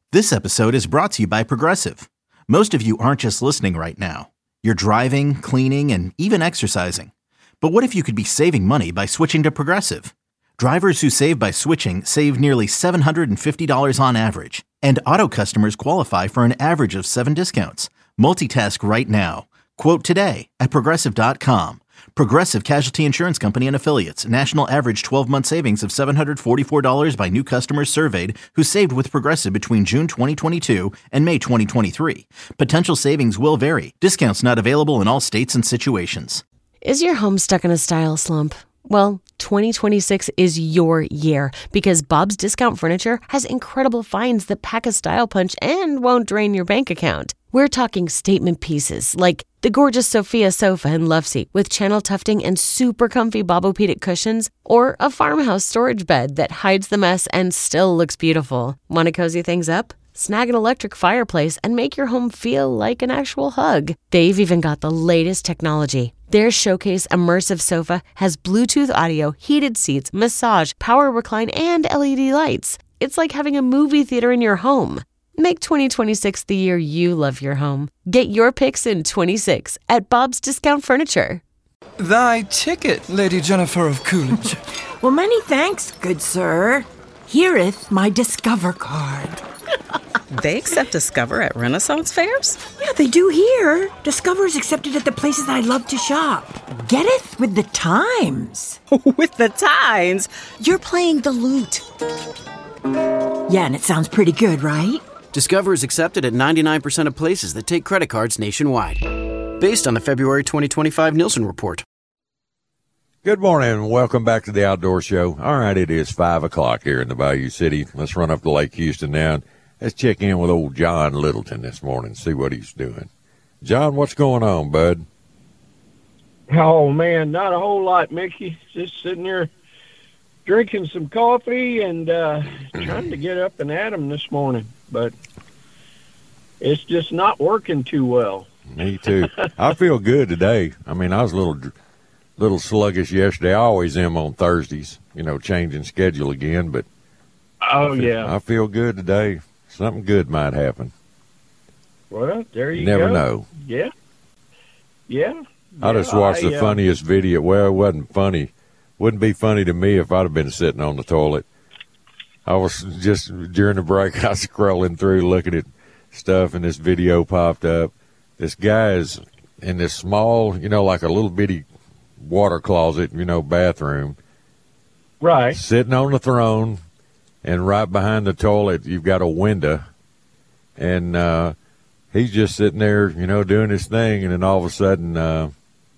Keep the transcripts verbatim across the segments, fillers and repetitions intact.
This episode is brought to you by Progressive. Most of you aren't just listening right now. You're driving, cleaning, and even exercising. But what if you could be saving money by switching to Progressive? Drivers who save by switching save nearly seven hundred fifty dollars on average. And auto customers qualify for an average of seven discounts. Multitask right now. Quote today at Progressive dot com. Progressive Casualty Insurance Company and Affiliates. National average twelve-month savings of seven hundred forty-four dollars by new customers surveyed who saved with Progressive between June twenty twenty-two and May twenty twenty-three. Potential savings will vary. Discounts not available in all states and situations. Is your home stuck in a style slump? Well, twenty twenty-six is your year because Bob's Discount Furniture has incredible finds that pack a style punch and won't drain your bank account. We're talking statement pieces like the gorgeous Sophia sofa and love seat with channel tufting and super comfy Bobopedic cushions, or a farmhouse storage bed that hides the mess and still looks beautiful. Want to cozy things up? Snag an electric fireplace and make your home feel like an actual hug. They've even got the latest technology. Their Showcase Immersive Sofa has Bluetooth audio, heated seats, massage, power recline, and L E D lights. It's like having a movie theater in your home. Make twenty twenty-six the year you love your home. Get your picks in twenty-six at Bob's Discount Furniture. Thy ticket, Lady Jennifer of Coolidge. Well, many thanks, good sir. Hereeth my Discover card. They accept Discover at Renaissance fairs? Yeah, they do here. Discover is accepted at the places I love to shop. Getteth with the times. With the times? You're playing the lute. Yeah, and it sounds pretty good, right? Discover is accepted at ninety-nine percent of places that take credit cards nationwide. Based on the February twenty twenty-five Nielsen report. Good morning and welcome back to the Outdoor Show. All right, it is five o'clock here in the Bayou City. Let's run up to Lake Houston now. And let's check in with old John Littleton this morning, see what he's doing. John, what's going on, bud? Oh, man, not a whole lot, Mickey. Just sitting here drinking some coffee and uh, trying to get up and at 'em this morning. But it's just not working too well. Me too. I feel good today. I mean, I was a little little sluggish yesterday. I always am on Thursdays, you know, changing schedule again. But oh, I feel, yeah. I feel good today. Something good might happen. Well, there you, you never go. know. Yeah. Yeah. I just watched I, the uh, funniest video. Well, it wasn't funny. Wouldn't be funny to me if I'd have been sitting on the toilet. I was just, during the break, I was scrolling through looking at stuff, and this video popped up. This guy is in this small, you know, like a little bitty water closet, you know, bathroom. Right. Sitting on the throne, and right behind the toilet, you've got a window. And uh, he's just sitting there, you know, doing his thing, and then all of a sudden, uh,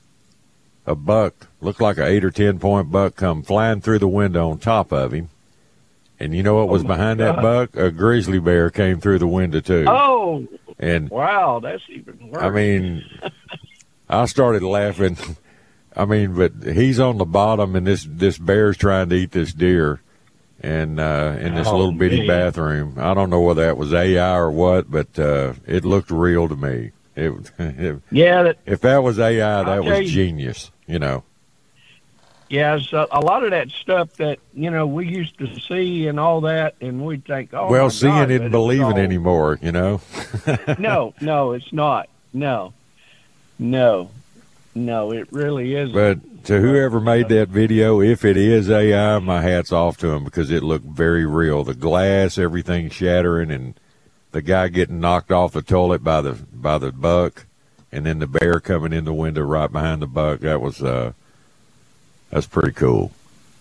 a buck, looked like an eight or ten point buck, come flying through the window on top of him. And you know what was oh behind God. that buck? A grizzly bear came through the window too. Oh, and wow, that's even worse. I mean, I started laughing. I mean, but he's on the bottom, and this this bear's trying to eat this deer, and uh, in this oh, little bitty man. bathroom. I don't know whether that was A I or what, but uh, it looked real to me. It, it yeah, that, if that was A I, that I'll was tell you. genius. You know. Yeah, so a lot of that stuff that, you know, we used to see and all that, and we'd think, oh, well, my seeing God, isn't but it's believing all- anymore. You know. no, no, it's not. No, no, no, it really isn't. But to whoever made that video, if it is A I, my hat's off to him because it looked very real. The glass, everything shattering, and the guy getting knocked off the toilet by the by the buck, and then the bear coming in the window right behind the buck. That was uh, that's pretty cool.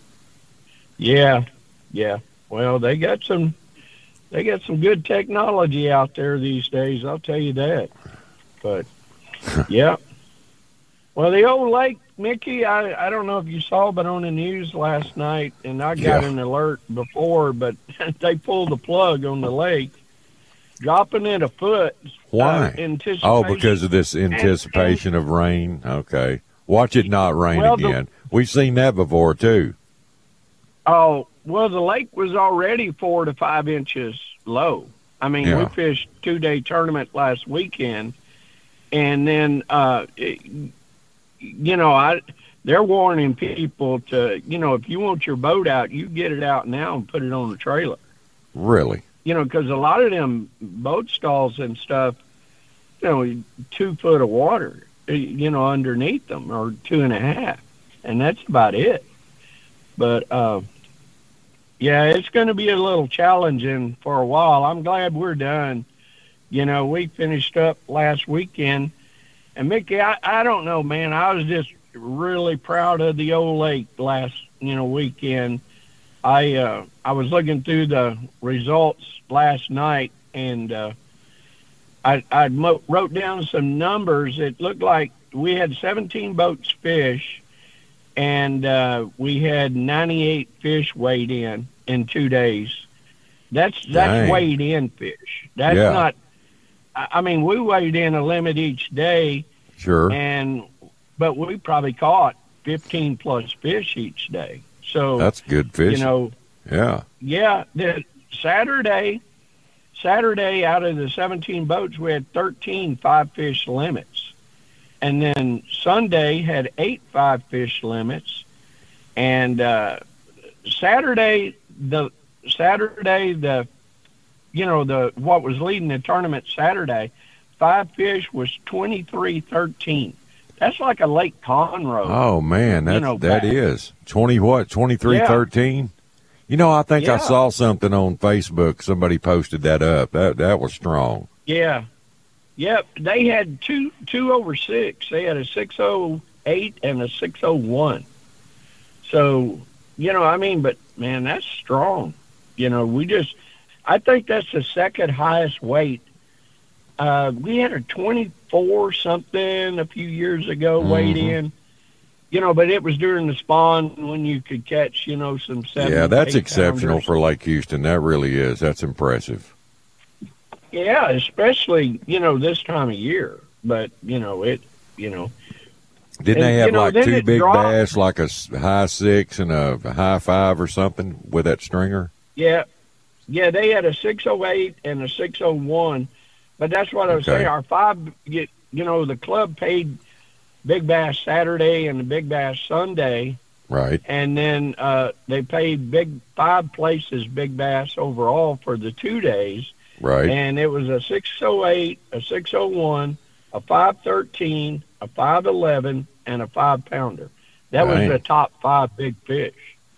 Yeah, yeah. Well, they got some, they got some good technology out there these days. I'll tell you that. But yeah. Well, the old lake, Mickey, I, I don't know if you saw, but on the news last night, and I got Yeah. an alert before, but they pulled the plug on the lake, dropping it a foot. Why? Uh, anticipation. Oh, because of this anticipation of rain. Okay, watch it not rain Well, the- again. We've seen that before too. Oh, well, the lake was already four to five inches low. I mean, Yeah. we fished two-day tournament last weekend, and then, uh, it, you know, I they're warning people to, you know, if you want your boat out, you get it out now and put it on the trailer. Really? you know, because a lot of them boat stalls and stuff, you know, two foot of water, you know, underneath them, or two and a half, and that's about it. But uh, yeah, it's going to be a little challenging for a while. I'm glad we're done. You know, we finished up last weekend, and Mickey, I, I don't know, man. I was just really proud of the old lake last, you know, weekend. I uh, I was looking through the results last night, and uh, I, I mo- wrote down some numbers. It looked like we had seventeen boats fish, and uh, we had ninety-eight fish weighed in in two days. That's that's Dang. weighed in fish. That's Yeah. not. I I mean, we weighed in a limit each day, Sure. and but we probably caught fifteen plus fish each day. So That's good fishing. you know, yeah. yeah. The Saturday, Saturday out of the seventeen boats, we had thirteen five fish limits, and then Sunday had eight five fish limits, and uh, Saturday the Saturday the you know the what was leading the tournament Saturday, five fish was twenty-three thirteen. That's like a Lake Conroe. Oh man, that you know, that back. is twenty what twenty three thirteen. You know, I think I Yeah. saw something on Facebook. Somebody posted that up. That that was strong. Yeah. Yep. They had two two over six. They had a six oh eight and a six oh one. So, you know, I mean, but man, that's strong. You know, we just, I think that's the second highest weight. Uh, we had a twenty-four something a few years ago weighed Mhm. in. You know, but it was during the spawn when you could catch, you know, some seven. Yeah, that's eight exceptional pounders. for Lake Houston. That really is. That's impressive. Yeah, especially, you know, this time of year. But, you know, it, you know. Didn't And, they have you know, like then two it big dropped. bass, like a s- high six and a high five or something with that stringer? Yeah. Yeah, they had a six oh eight and a six oh one. But that's what I was Okay. saying. Our five, you you know, the club paid Big Bass Saturday and the Big Bass Sunday. Right. And then uh, they paid big five places Big Bass overall for the two days. Right. And it was a six oh eight, a six oh one, a five thirteen, a five eleven, and a five pounder. That Dang. was the top five big fish.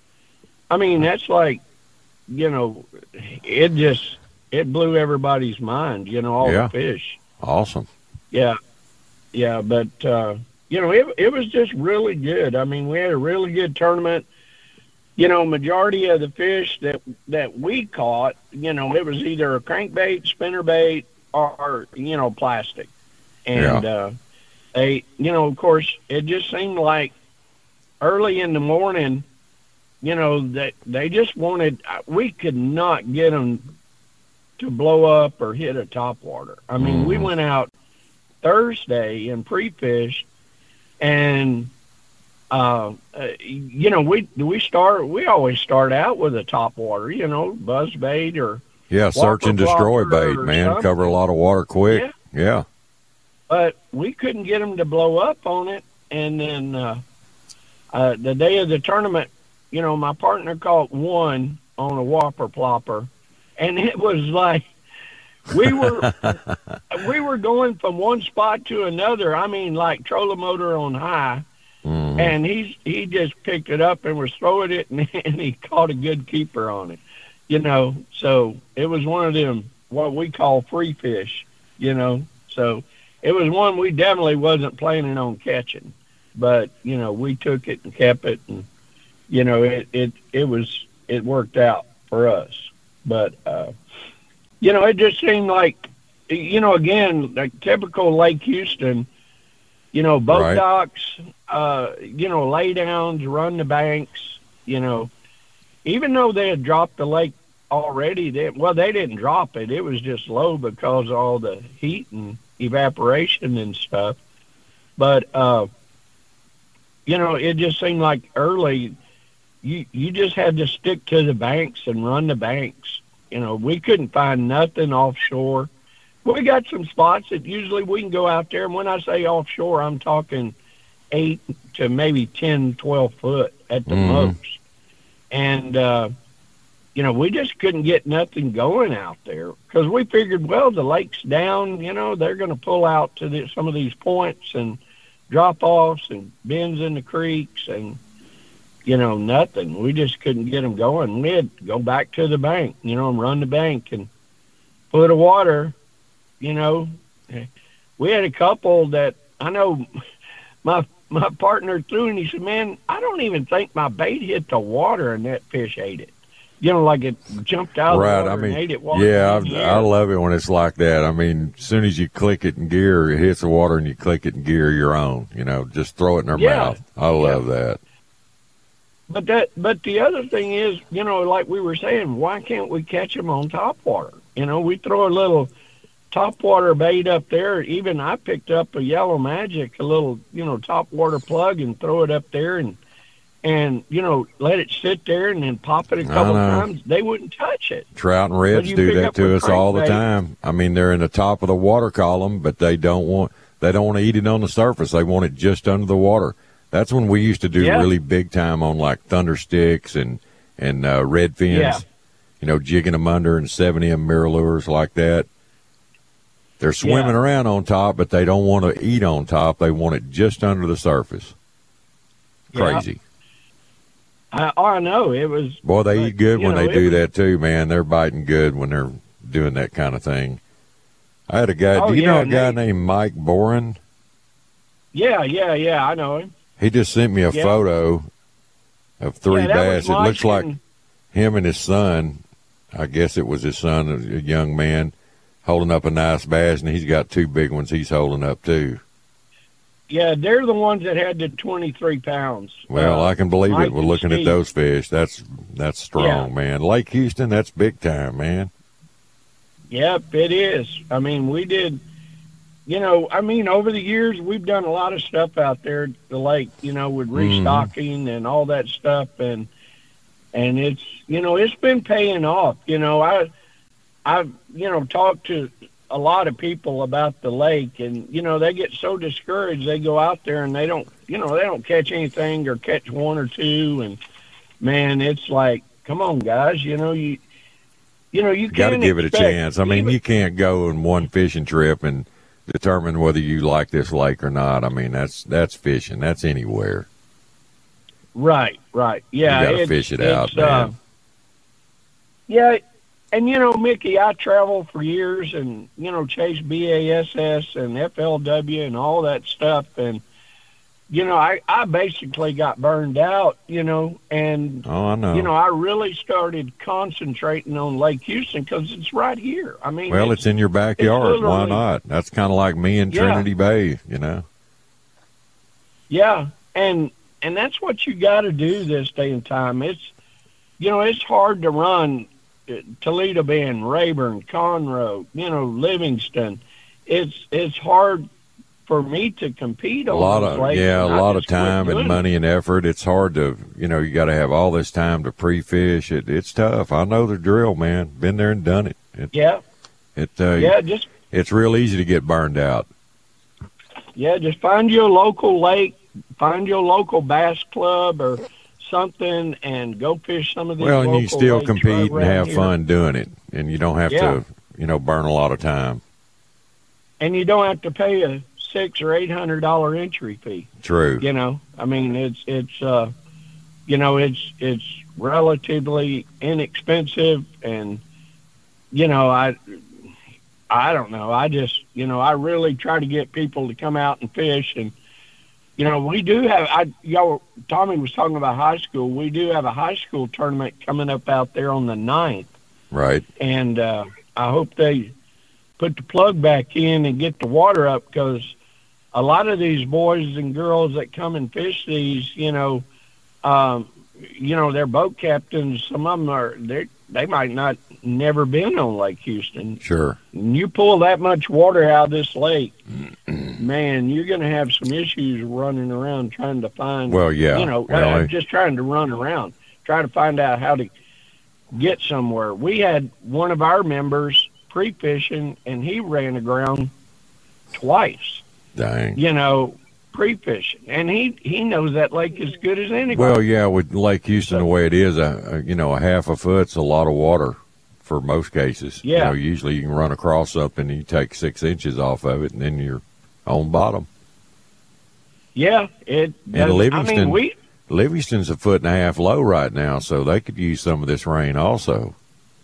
I mean, that's like, you know, it just, it blew everybody's mind, you know, all Yeah. the fish. Awesome. Yeah. Yeah. But, uh, you know, it, it was just really good. I mean, we had a really good tournament. You know, majority of the fish that that we caught, you know, it was either a crankbait, spinnerbait, or, or you know, plastic. And Yeah. uh, they, you know, of course, it just seemed like early in the morning, you know, that they just wanted. We could not get them to blow up or hit a topwater. I mean, we Mhm. went out Thursday and pre-fished, and uh, uh, you know, we we start. We always start out with a topwater, you know, buzz bait or. Yeah, search and destroy Whopper bait, or man. something. Cover a lot of water quick. Yeah. Yeah. But we couldn't get them to blow up on it. And then uh, uh, the day of the tournament, you know, my partner caught one on a whopper plopper, and it was like we were we were going from one spot to another. I mean, like trolling motor on high, Mhm. and he's he just picked it up and was throwing it, and, and he caught a good keeper on it. You know, so it was one of them what we call free fish. You know, so. It was one we definitely wasn't planning on catching, but you know we took it and kept it, and you know it it, it was it worked out for us. But uh, you know it just seemed like you know again like typical Lake Houston, you know boat Right. docks, uh, you know lay downs, run the banks, you know even though they had dropped the lake already, they well they didn't drop it. It was just low because of all the heat and evaporation and stuff. But uh you know it just seemed like early you you just had to stick to the banks and run the banks. You know we couldn't find nothing offshore. We got some spots that usually we can go out there, and when I say offshore I'm talking eight to maybe ten twelve foot at the Mhm. most. And uh you know, we just couldn't get nothing going out there because we figured, well, the lake's down, you know, they're going to pull out to the, some of these points and drop-offs and bends in the creeks and, you know, nothing. We just couldn't get them going. We had to go back to the bank, you know, and run the bank and full of water, you know. We had a couple that I know my my partner threw, and he said, man, I don't even think my bait hit the water and that fish ate it. You know, like it jumped out right. of the water I mean, and ate it. Water yeah, in the I, air. I love it when it's like that. I mean, as soon as you click it in gear, it hits the water, and you click it in gear, you're on. You know, just throw it in their Yeah. mouth. I love Yeah. that. But that, but the other thing is, you know, like we were saying, why can't we catch them on topwater? You know, we throw a little topwater bait up there. Even I picked up a Yellow Magic, a little, you know, topwater plug, and throw it up there and, and you know, let it sit there and then pop it a couple know. times. They wouldn't touch it. Trout and But reds you do pick that up to a us all the crankbait. time. I mean, they're in the top of the water column, but they don't want they don't want to eat it on the surface. They want it just under the water. That's when we used to do Yeah. really big time on like thunder sticks and and uh, red fins. Yeah. You know, jigging them under and seventy of them mirror lures like that. They're swimming Yeah. around on top, but they don't want to eat on top. They want it just under the surface. Yeah. Crazy. I, oh, I know it was. Boy, they but, eat good you when know, they it do was- that too, man. They're biting good when they're doing that kind of thing. I had a guy. Oh, do you yeah, know a and guy they- named Mike Boren? Yeah, yeah, yeah. I know him. He just sent me a Yeah. photo of three Yeah, that bass. was It looks like Mike him and his son. I guess it was his son, a a young man, holding up a nice bass, and he's got two big ones he's holding up too. Yeah, they're the ones that had the twenty-three pounds. Well, Uh, I can believe Mike it. We're and looking at Steve. those fish. That's that's strong, Yeah. man. Lake Houston, that's big time, man. Yep, it is. I mean, we did, you know, I mean, over the years, we've done a lot of stuff out there at the lake, you know, with Mm-hmm. restocking and all that stuff. And, and it's, you know, it's been paying off. You know, I, I've, you know, talked to a lot of people about the lake, and, you know, they get so discouraged. They go out there and they don't, you know, they don't catch anything or catch one or two. And man, it's like, come on, guys, you know, you, you know, you Got to can't give it a expect chance. I mean, even- you can't go on one fishing trip and determine whether you like this lake or not. I mean, that's that's fishing. That's anywhere. Right, right. Yeah. You got to it's- fish it it's, out, uh, man. Yeah. And, you know, Mickey, I traveled for years and, you know, chased B A S S and F L W and all that stuff. And, you know, I, I basically got burned out, you know, and, Oh, I know. you know, I really started concentrating on Lake Houston because it's right here. I mean, well, it's in your backyard. Why literally- not? That's kind of like me and Yeah. Trinity Bay, you know. Yeah, and and that's what you got to do this day and time. It's, you know, it's hard to run uh, Toledo Bend, Rayburn, Conroe, you know, Livingston. It's it's hard for me to compete A on lot those of lakes, yeah, a and I lot of just quit time doing and it. money and effort. It's hard to, you know, you got to have all this time to pre-fish. It, it's tough. I know the drill, man. Been there and done it. It, Yeah, it uh, yeah, just it's real easy to get burned out. yeah, just find you a local lake, find you a local bass club or something, and go fish some of these. Well, and you local can still lakes compete right and around have here. fun doing it, and you don't have Yeah. to, you know, burn a lot of time. And you don't have to pay a six or eight hundred dollar entry fee. True. You know, I mean, it's it's uh, you know, it's it's relatively inexpensive, and you know, I I don't know, I just you know, I really try to get people to come out and fish, and you know, we do have I y'all Tommy was talking about high school. We do have a high school tournament coming up out there on the ninth, Right. and uh, I hope they put the plug back in and get the water up, because a lot of these boys and girls that come and fish these, you know, um, you know, they're boat captains. Some of them are, they they might not never been on Lake Houston. Sure. And you pull that much water out of this lake, man, you're going to have some issues running around trying to find, Well, yeah. you know, Well, uh, I- just trying to run around, try to find out how to get somewhere. We had one of our members pre-fishing, and he ran aground twice. Dang. You know, pre-fishing, and he, he knows that lake as good as anybody. Well, yeah, with Lake Houston the way it is, a, a you know a half a foot's a lot of water for most cases. Yeah. You know, usually you can run across something, and you take six inches off of it, and then you're on bottom. Yeah, it. And Livingston, I mean, we. Livingston's a foot and a half low right now, so they could use some of this rain also.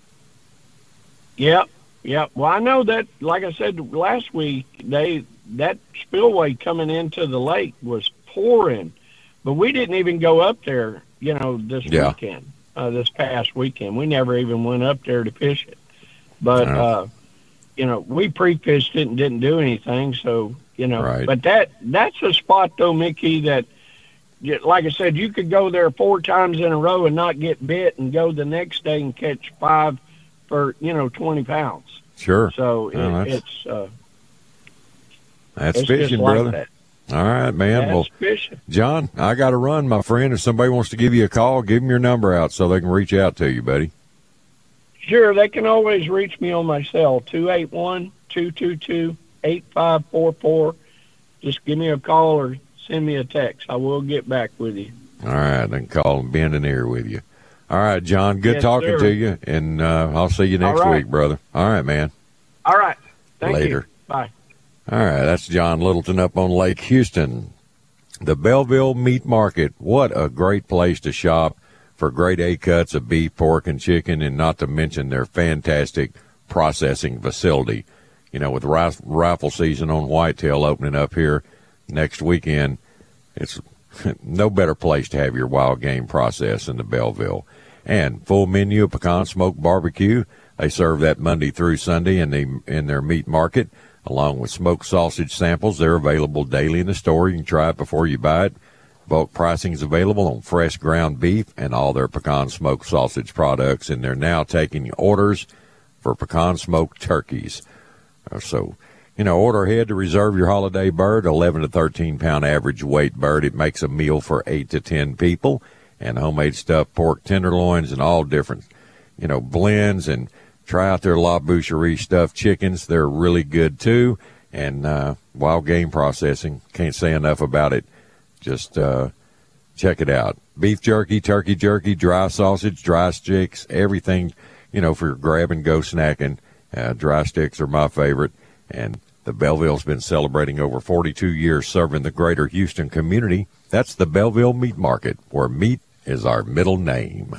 Yeah, yeah. Well, I know that. Like I said last week, they that spillway coming into the lake was pouring, but we didn't even go up there. You know, this Yeah. weekend, uh, this past weekend, we never even went up there to fish it. But Yeah. uh, you know, we pre-fished it and didn't do anything. So you know, Right. but that that's a spot though, Mickey, that. Like I said, you could go there four times in a row and not get bit, and go the next day and catch five for you know twenty pounds. Sure. So it, Well, that's- it's uh, That's it's fishing, just like brother. that. All right, man. That's well, fishing. John, I got to run, my friend. If somebody wants to give you a call, give them your number out so they can reach out to you, buddy. Sure, they can always reach me on my cell, two eight one, two two two, eight five four four. Just give me a call or send me a text. I will get back with you. All right, then call and bend an ear with you. All right, John, good Yes, talking sir. to you, and uh, I'll see you next All right. week, brother. All right, man. All right. Thank Later. you. Bye. All right, that's John Littleton up on Lake Houston. The Belleville Meat Market, what a great place to shop for grade A cuts of beef, pork, and chicken, and not to mention their fantastic processing facility. You know, with rif- rifle season on whitetail opening up here next weekend, it's no better place to have your wild game processed than the Belleville. And full menu of pecan smoked barbecue. They serve that Monday through Sunday in the in their meat market, along with smoked sausage samples. They're available daily in the store. You can try it before you buy it. Bulk pricing is available on fresh ground beef and all their pecan smoked sausage products, and they're now taking orders for pecan smoked turkeys. Uh, so, you know, order ahead to reserve your holiday bird, eleven to thirteen pound average weight bird. It makes a meal for eight to ten people, and homemade stuffed pork tenderloins and all different, you know, blends. And try out their La Boucherie stuffed chickens. They're really good too. And uh, wild game processing, can't say enough about it. Just uh, check it out. Beef jerky, turkey jerky, dry sausage, dry sticks, everything, you know, for grab and go snacking. Uh, dry sticks are my favorite. And the Belleville's been celebrating over forty-two years serving the greater Houston community. That's the Belleville Meat Market, where meat is our middle name.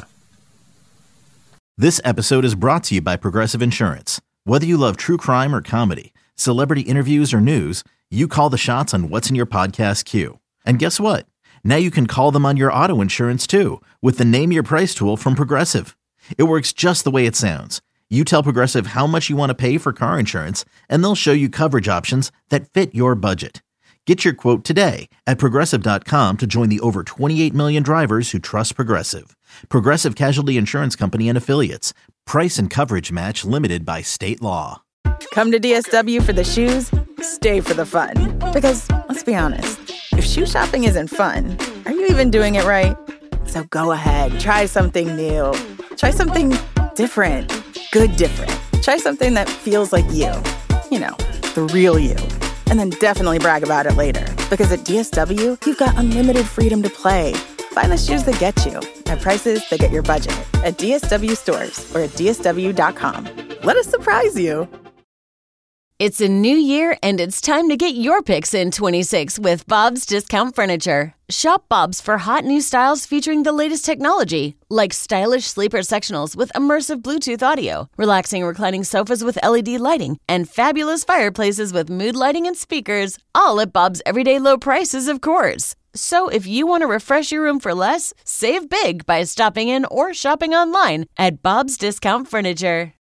This episode is brought to you by Progressive Insurance. Whether you love true crime or comedy, celebrity interviews or news, you call the shots on what's in your podcast queue. And guess what? Now you can call them on your auto insurance too with the Name Your Price tool from Progressive. It works just the way it sounds. You tell Progressive how much you want to pay for car insurance, and they'll show you coverage options that fit your budget. Get your quote today at Progressive dot com to join the over twenty-eight million drivers who trust Progressive. Progressive Casualty Insurance Company and Affiliates. Price and coverage match limited by state law. Come to D S W for the shoes, stay for the fun. Because, let's be honest, if shoe shopping isn't fun, are you even doing it right? So go ahead, try something new. Try something different. Good different. Try something that feels like you. You know, the real you. And then definitely brag about it later. Because at D S W, you've got unlimited freedom to play. Find the shoes that get you at prices that get your budget at D S W stores or at D S W dot com. Let us surprise you. It's a new year, and it's time to get your picks in twenty-six with Bob's Discount Furniture. Shop Bob's for hot new styles featuring the latest technology, like stylish sleeper sectionals with immersive Bluetooth audio, relaxing reclining sofas with L E D lighting, and fabulous fireplaces with mood lighting and speakers, all at Bob's everyday low prices, of course. So if you want to refresh your room for less, save big by stopping in or shopping online at Bob's Discount Furniture.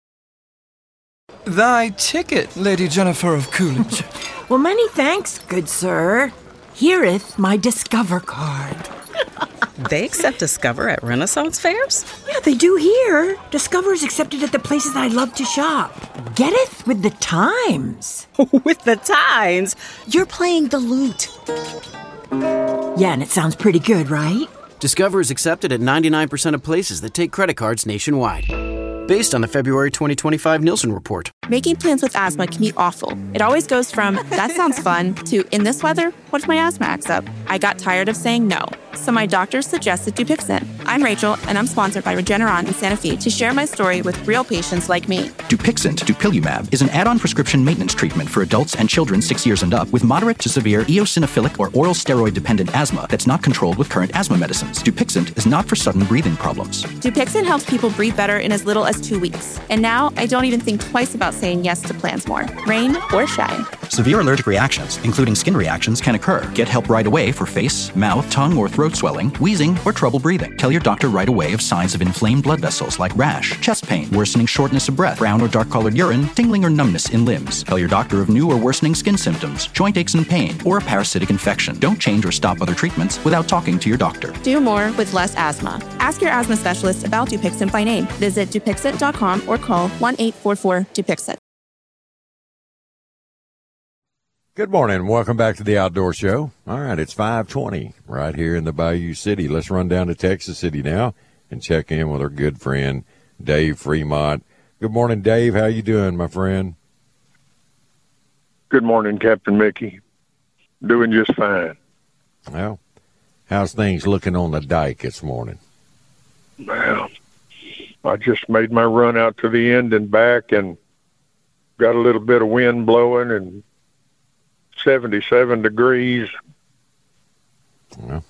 Thy ticket, Lady Jennifer of Coolidge. Well, many thanks, good sir. Hereeth my Discover card. They accept Discover at Renaissance fairs? Yeah, they do here. Discover is accepted at the places I love to shop. Getteth with the times. With the times? You're playing the lute. Yeah, and it sounds pretty good, right? Discover is accepted at ninety-nine percent of places that take credit cards nationwide. based on the February twenty twenty-five Nielsen report. Making plans with asthma can be awful. It always goes from, that sounds fun, to, in this weather, what if my asthma acts up? I got tired of saying no, so my doctor suggested Dupixent. I'm Rachel, and I'm sponsored by Regeneron and Sanofi to share my story with real patients like me. Dupixent, dupilumab, is an add-on prescription maintenance treatment for adults and children six years and up with moderate to severe eosinophilic or oral steroid-dependent asthma that's not controlled with current asthma medicines. Dupixent is not for sudden breathing problems. Dupixent helps people breathe better in as little as two weeks. And now, I don't even think twice about saying yes to plans more, rain or shine. Severe allergic reactions, including skin reactions, can occur. Get help right away for face, mouth, tongue, or throat swelling, wheezing, or trouble breathing. Tell your doctor right away of signs of inflamed blood vessels like rash, chest pain, worsening shortness of breath, brown or dark-colored urine, tingling or numbness in limbs. Tell your doctor of new or worsening skin symptoms, joint aches and pain, or a parasitic infection. Don't change or stop other treatments without talking to your doctor. Do more with less asthma. Ask your asthma specialist about Dupixent by name. Visit Dupixent dot com or call one eight four four Dupixent. Good morning. Welcome back to the Outdoor Show. All right, it's five twenty right here in the Bayou City. Let's run down to Texas City now and check in with our good friend, Dave Fremont. Good morning, Dave. How you doing, my friend? Good morning, Captain Mickey. Doing just fine. Well, how's things looking on the dike this morning? Well, I just made my run out to the end and back and got a little bit of wind blowing and seventy-seven degrees. Yeah.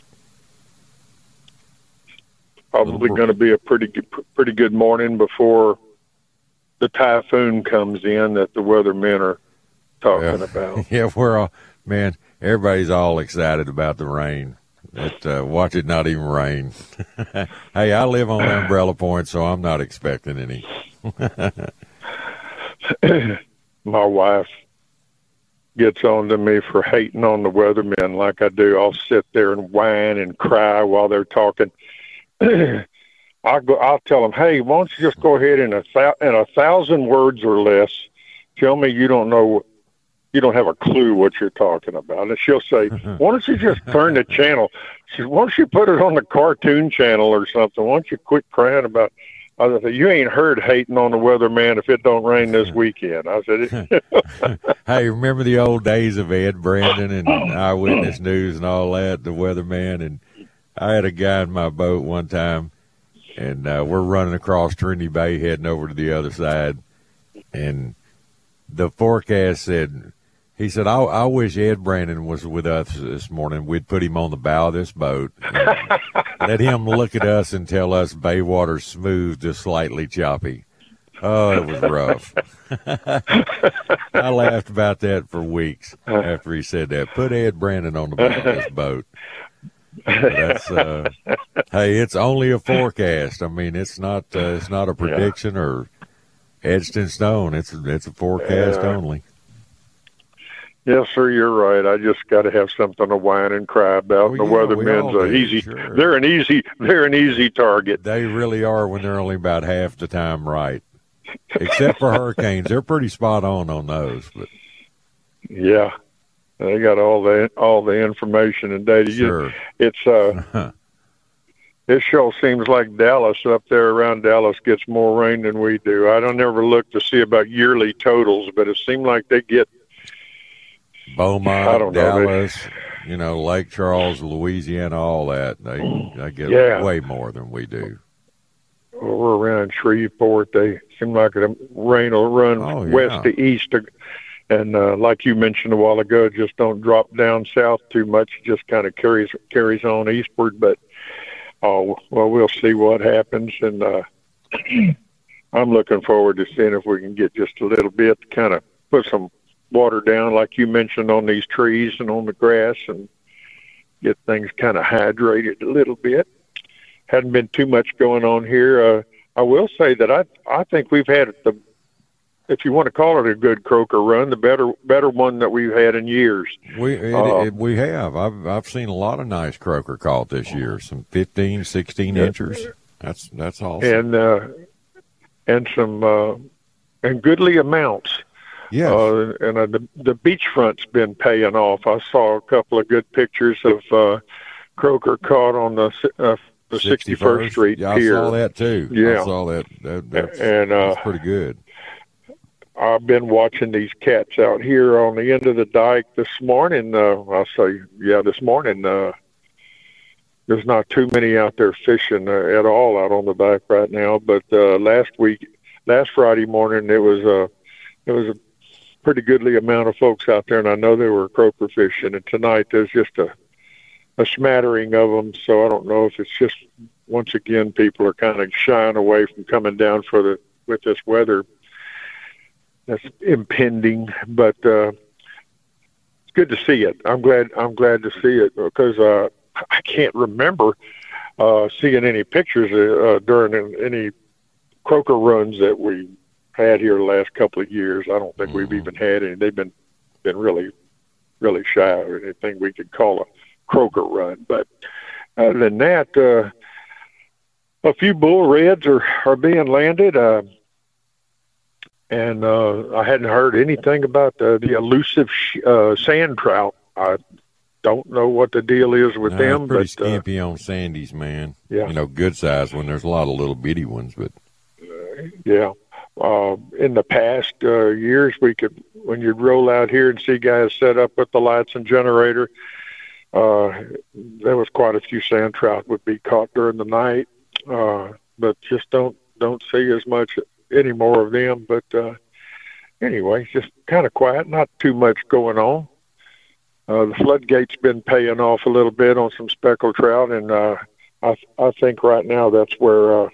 Probably going to be a pretty good, pretty good morning before the typhoon comes in that the weathermen are talking yeah. about. Yeah, we're all, man, everybody's all excited about the rain. It, uh, watch it not even rain. Hey, I live on Umbrella Point, so I'm not expecting any. My wife gets on to me for hating on the weathermen like I do. I'll sit there and whine and cry while they're talking. I'll go. I'll tell them, "Hey, why don't you just go ahead in a th- in a thousand words or less, tell me you don't know, you don't have a clue what you're talking about." And she'll say, "Why don't you just turn the channel? She says, why don't you put it on the cartoon channel or something? Why don't you quit crying about?" I said, "You ain't heard hating on the weatherman if it don't rain this weekend." I said, "Hey, remember the old days of Ed Brandon and Eyewitness News and all that, the weatherman?" And I had a guy in my boat one time, and uh, we're running across Trinity Bay heading over to the other side, and the forecast said, he said, I, I wish Ed Brandon was with us this morning. We'd put him on the bow of this boat and let him look at us and tell us Baywater's smooth to slightly choppy. Oh, it was rough. I laughed about that for weeks after he said that. Put Ed Brandon on the bow of this boat. That's uh, hey, it's only a forecast. I mean, it's not uh, it's not a prediction yeah. or etched in stone. It's it's a forecast yeah. only. Yes, sir, you're right. I just got to have something to whine and cry about. Oh, the yeah, weathermen's a easy. Sure. They're an easy. They're an easy target. They really are when they're only about half the time right. Except for hurricanes, they're pretty spot on on those. But yeah, they got all the all the information and data. Sure. It's uh, it sure seems like Dallas up there around Dallas gets more rain than we do. I don't ever look to see about yearly totals, but it seemed like they get. Beaumont, Dallas, know, you know, Lake Charles, Louisiana, all that. They, they get yeah. way more than we do. Over around Shreveport, they seem like the rain will run oh, yeah. west to east. And uh, like you mentioned a while ago, just don't drop down south too much. It just kind of carries carries on eastward. But, oh, well, we'll see what happens. And uh, I'm looking forward to seeing if we can get just a little bit to kind of put some water down, like you mentioned, on these trees and on the grass and get things kind of hydrated a little bit. Hadn't been too much going on here. Uh, I will say that I I think we've had the, if you want to call it a good croaker run, the better better one that we've had in years. We it, uh, it, we have. I've I've seen a lot of nice croaker caught this year. Some fifteen, sixteen inchers. That's that's awesome. And uh, and some uh, and goodly amounts. Yeah, uh, and uh, the the beachfront's been paying off. I saw a couple of good pictures of uh, croaker caught on the uh, the sixty-first Street yeah, Pier. I saw that too. Yeah. I saw that. that that's, and uh, that's pretty good. I've been watching these cats out here on the end of the dike this morning. Uh, I'll say, yeah, this morning. Uh, there's not too many out there fishing uh, at all out on the dike right now. But uh, last week, last Friday morning, it was a, uh, it was a pretty goodly amount of folks out there, and I know they were croaker fishing. And tonight there's just a, a smattering of them. So I don't know if it's just once again people are kind of shying away from coming down for the with this weather that's impending, but uh, it's good to see it. I'm glad. I'm glad to see it because uh, I can't remember uh, seeing any pictures uh, during any croaker runs that we had here the last couple of years. I don't think mm-hmm. we've even had any. They've been been really, really shy of anything we could call a croaker run. But other than that, uh, a few bull reds are are being landed. Uh, And uh, I hadn't heard anything about the, the elusive sh- uh, sand trout. I don't know what the deal is with no, them. It's pretty but, skimpy uh, on sandies, man. Yeah. You know, good size one. There's a lot of little bitty ones, but uh, yeah. Uh, in the past uh, years, we could when you'd roll out here and see guys set up with the lights and generator, uh, there was quite a few sand trout would be caught during the night, uh, but just don't don't see as much any more of them. But uh, anyway, just kind of quiet, not too much going on. Uh, the floodgate's been paying off a little bit on some speckled trout, and uh, I, I think right now that's where uh,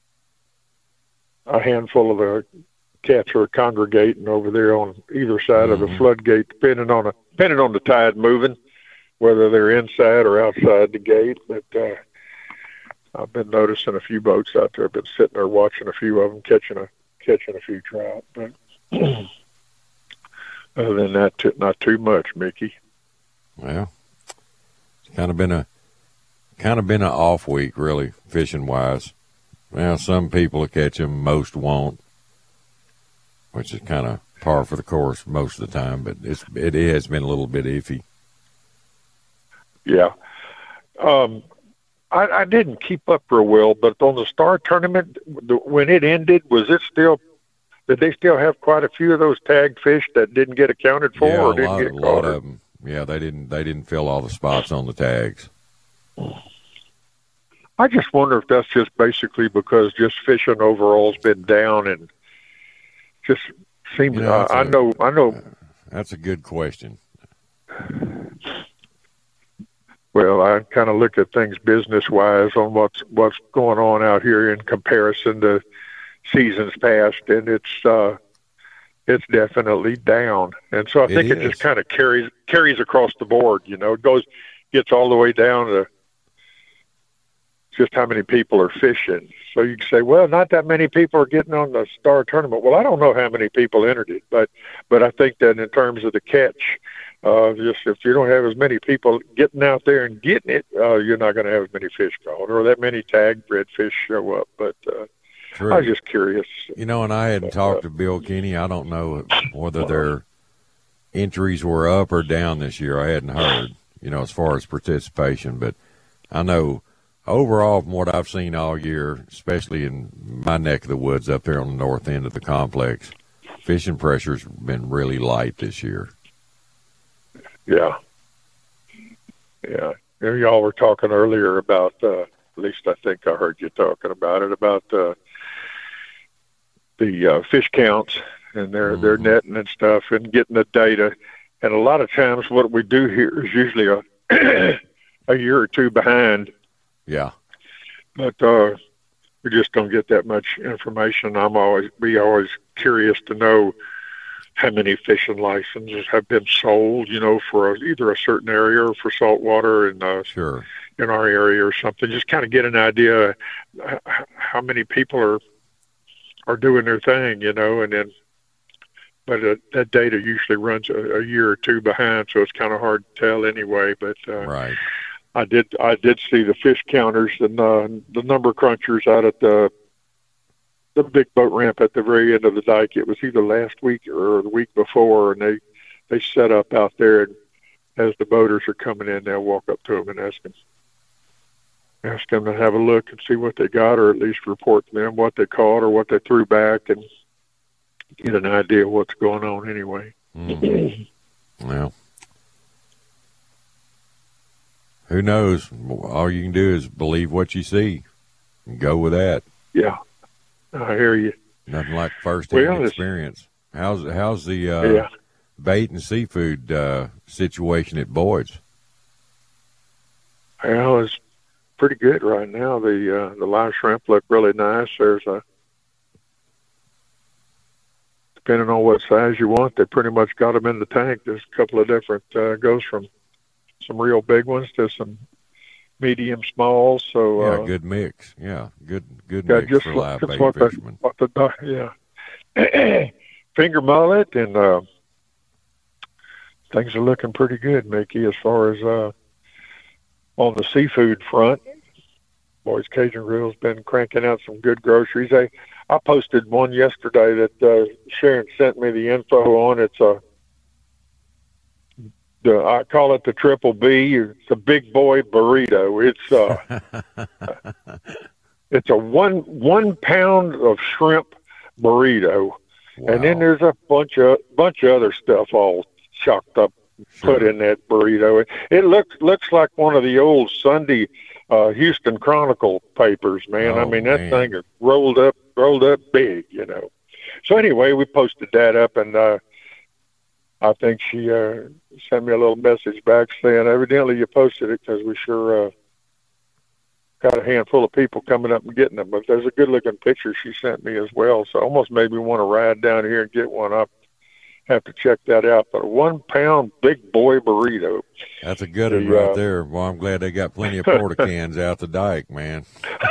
a handful of the cats are congregating over there on either side mm-hmm. of the floodgate, depending on a, depending on the tide moving, whether they're inside or outside the gate. But uh, I've been noticing a few boats out there. I've been sitting there watching a few of them catching a catching a few trout. But other than that, t- not too much, Mickey. Well, it's kind of been a kind of been an off week, really, fishing wise. Well, some people will catch them, most won't, which is kind of par for the course most of the time. But it's it has been a little bit iffy. Yeah. Um, I, I didn't keep up real well, but on the Star Tournament, the, when it ended, was it still? Did they still have quite a few of those tagged fish that didn't get accounted for, yeah, or a didn't lot, get a caught? lot of them. Yeah, they didn't. They didn't fill all the spots on the tags. I just wonder if that's just basically because just fishing overall's been down, and just seems. You know, uh, I a, know. I know. That's a good question. Well, I kind of look at things business-wise on what's what's going on out here in comparison to seasons past, and it's uh, it's definitely down. And so I think it, it just kind of carries carries across the board. You know, it goes gets all the way down to just how many people are fishing. So you can say, well, not that many people are getting on the Star Tournament. Well, I don't know how many people entered it, but but I think that in terms of the catch. Uh, just if you don't have as many people getting out there and getting it, uh, you're not going to have as many fish caught or that many tag bred fish show up. But uh, I was just curious. You know, and I hadn't uh, talked to Bill Kenny. I don't know whether their entries were up or down this year. I hadn't heard, you know, as far as participation. But I know overall from what I've seen all year, especially in my neck of the woods up there on the north end of the complex, fishing pressure's been really light this year. Yeah. Yeah. You know, y'all were talking earlier about, uh, at least I think I heard you talking about it, about uh, the uh, fish counts and their, mm-hmm. their netting and stuff and getting the data. And a lot of times what we do here is usually a, a year or two behind. Yeah. But uh, we just don't get that much information. I'm always, be always curious to know how many fishing licenses have been sold, you know, for a, either a certain area or for saltwater in, uh, sure. in our area or something. Just kind of get an idea how many people are are doing their thing, you know, and then, but uh, that data usually runs a, a year or two behind, so it's kind of hard to tell anyway. But uh, right. I did I did see the fish counters and uh, the number crunchers out at the the big boat ramp at the very end of the dike. It was either last week or the week before, and they, they set up out there, and as the boaters are coming in, they'll walk up to them and ask them, ask them to have a look and see what they got, or at least report to them what they caught or what they threw back, and get an idea of what's going on anyway. Mm. Well, who knows? All you can do is believe what you see and go with that. Yeah, I hear you. Nothing like first-hand well, experience. How's how's the uh, yeah. bait and seafood uh, situation at Boyd's? Well, it's pretty good right now. The uh, the live shrimp look really nice. There's a depending on what size you want, they pretty much got them in the tank. There's a couple of different uh, goes from some real big ones to some medium smalls. So yeah, uh, good mix. Yeah, good good yeah, mix just for what, live bait what fishermen. The, what the, yeah, finger mullet and uh, things are looking pretty good, Mickey, as far as uh, on the seafood front. Boyd's Cajun Grill's been cranking out some good groceries. I I posted one yesterday that uh, Sharon sent me the info on. It's a the I call it the Triple B. It's a big boy burrito. It's uh, it's a one one pound of shrimp burrito, wow. And then there's a bunch of bunch of other stuff all chopped up, sure. Put in that burrito. It, it looks looks like one of the old Sunday uh, Houston Chronicle papers, man. Oh, I mean that man. thing is rolled up rolled up big, you know. So anyway, we posted that up, and uh, I think she uh, sent me a little message back saying, evidently you posted it because we sure uh, got a handful of people coming up and getting them. But there's a good-looking picture she sent me as well, so almost made me want to ride down here and get one up. Have to check that out. But a one-pound big boy burrito. That's a good the, one right uh, there. Well, I'm glad they got plenty of porta cans out the dike, man.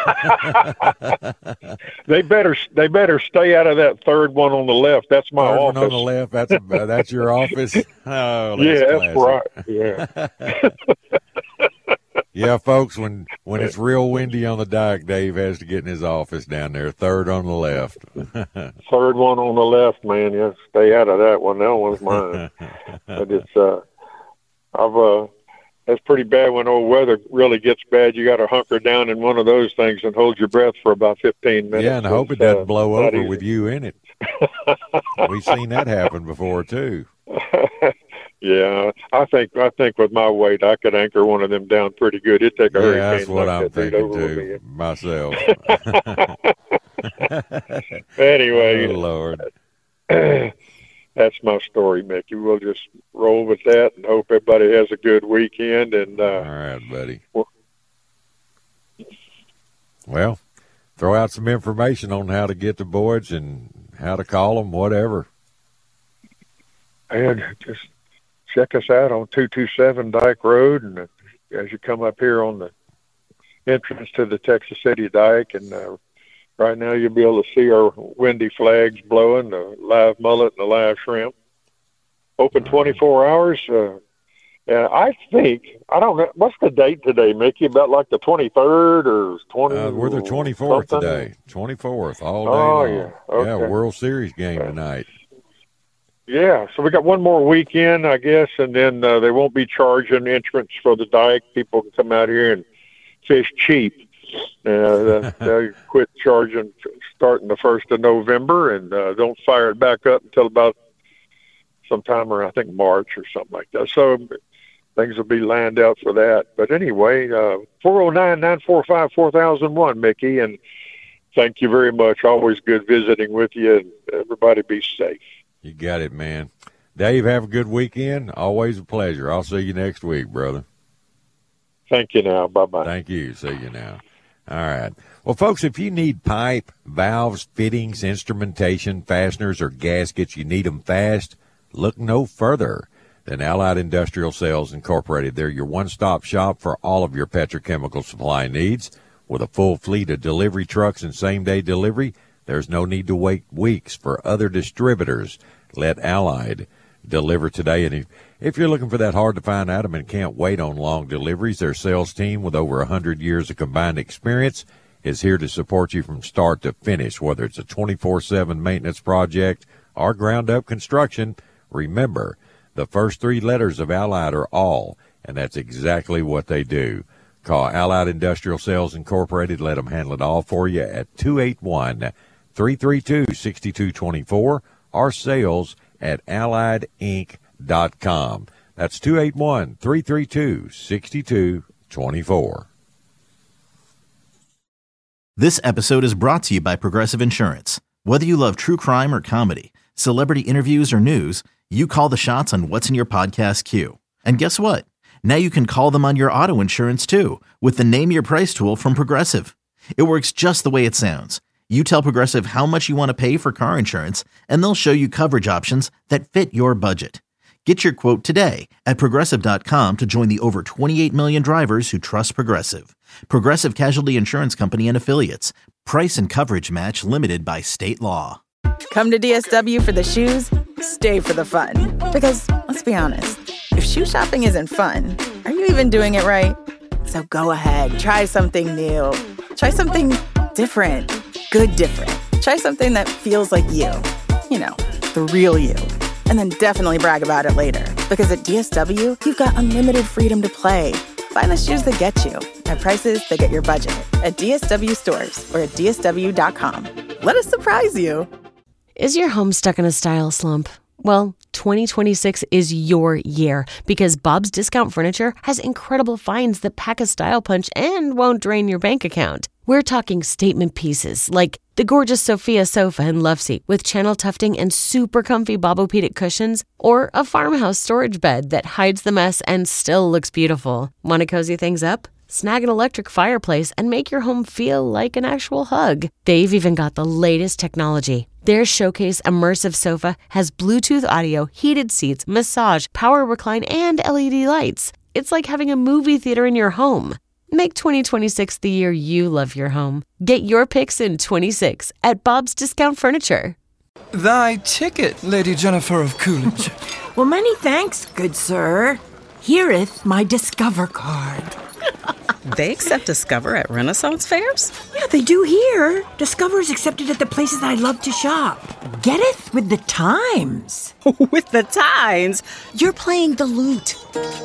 They better they better stay out of that third one on the left. That's my third office. One on the left. That's a, that's your office. Oh, that's yeah, classic. that's right. Yeah. Yeah, folks. When when it's real windy on the dike, Dave has to get in his office down there. Third on the left. Third one on the left, man. Yeah, stay out of that one. That one's mine. But it's uh, I've uh, that's pretty bad when old weather really gets bad. You got to hunker down in one of those things and hold your breath for about fifteen minutes. Yeah, and I hope it doesn't uh, blow over easy. With you in it. We've seen that happen before too. Yeah, I think I think with my weight, I could anchor one of them down pretty good. It'd take a yeah, hurricane. That's what like I'm that thinking too, myself. Anyway, oh, Lord, that's my story, Mickey. We'll just roll with that and hope everybody has a good weekend. And uh, all right, buddy. Well, well, throw out some information on how to get to Boyd's and how to call them, whatever. And just check us out on two two seven Dike Road, and as you come up here on the entrance to the Texas City Dike, and uh, right now you'll be able to see our windy flags blowing, the live mullet and the live shrimp. Open twenty-four hours. Uh, and I think, I don't know, what's the date today, Mickey? About like the twenty-third or twentieth? Uh, we're the twenty-fourth something? today. twenty-fourth, all day oh, long. Yeah. Okay. Yeah, World Series game tonight. Yeah, so we got one more weekend, I guess, and then uh, they won't be charging entrance for the dike. People can come out here and fish cheap. Uh, they'll quit charging starting the first of November, and uh, don't fire it back up until about sometime around, I think, March or something like that. So things will be lined out for that. But anyway, uh, four oh nine, nine four five, four thousand one, Mickey, and thank you very much. Always good visiting with you, and everybody be safe. You got it, man. Dave, have a good weekend. Always a pleasure. I'll see you next week, brother. Thank you now. Bye-bye. Thank you. See you now. All right. Well, folks, if you need pipe, valves, fittings, instrumentation, fasteners, or gaskets, you need them fast, look no further than Allied Industrial Sales Incorporated. They're your one-stop shop for all of your petrochemical supply needs. With a full fleet of delivery trucks and same-day delivery, there's no need to wait weeks for other distributors. Let Allied deliver today. And if, if you're looking for that hard-to-find item and can't wait on long deliveries, their sales team with over one hundred years of combined experience is here to support you from start to finish, whether it's a twenty-four seven maintenance project or ground-up construction. Remember, the first three letters of Allied are all, and that's exactly what they do. Call Allied Industrial Sales Incorporated. Let them handle it all for you at two eight one, three three two, six two two four or sales at allied inc dot com. That's two eight one, three three two, six two two four. This episode is brought to you by Progressive Insurance. Whether you love true crime or comedy, celebrity interviews or news, you call the shots on what's in your podcast queue. And guess what? Now you can call them on your auto insurance too with the Name Your Price tool from Progressive. It works just the way it sounds. You tell Progressive how much you want to pay for car insurance, and they'll show you coverage options that fit your budget. Get your quote today at Progressive dot com to join the over twenty-eight million drivers who trust Progressive. Progressive Casualty Insurance Company and Affiliates. Price and coverage match limited by state law. Come to D S W for the shoes, stay for the fun. Because, let's be honest, if shoe shopping isn't fun, are you even doing it right? So go ahead, try something new. Try something different. Good different. Try something that feels like you. You know, the real you. And then definitely brag about it later. Because at D S W, you've got unlimited freedom to play. Find the shoes that get you at prices that get your budget at D S W stores or at D S W dot com. Let us surprise you. Is your home stuck in a style slump? Well, twenty twenty-six is your year because Bob's Discount Furniture has incredible finds that pack a style punch and won't drain your bank account. We're talking statement pieces like the gorgeous Sophia sofa and love seat with channel tufting and super comfy Bobopedic cushions, or a farmhouse storage bed that hides the mess and still looks beautiful. Want to cozy things up? Snag an electric fireplace and make your home feel like an actual hug. They've even got the latest technology. Their Showcase Immersive Sofa has Bluetooth audio, heated seats, massage, power recline, and L E D lights. It's like having a movie theater in your home. Make twenty twenty-six the year you love your home. Get your picks in twenty-six at Bob's Discount Furniture. Thy ticket, Lady Jennifer of Coolidge. Well, many thanks, good sir. Hereeth my Discover card. They accept Discover at Renaissance fairs? Yeah, they do here. Discover is accepted at the places I love to shop. Getteth with the times. With the times? You're playing the lute.